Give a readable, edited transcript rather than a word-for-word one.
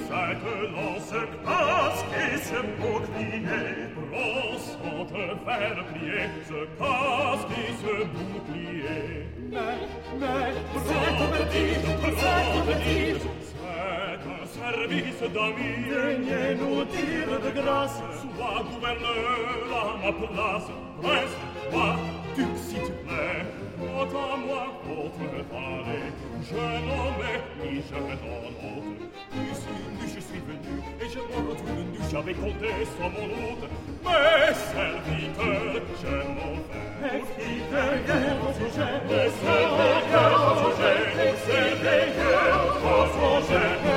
cette lance, casque et ce bouclier, brossante vers plier, ce casque et ce bouclier. Mais, c'est un service d'amis, daignez-nous dire de grâce, sois gouverneur à ma place, prince, roi, duc, si tu plais, ôte à moi votre palais, je nommais, ni je donne honte, ici je suis venu, et je me retourne nu, j'avais compté sur mon hôte, mes serviteurs, je m'en vais, expliquez vos sujets, mes serviteurs, vos sujets, mes serviteurs, vos sujets,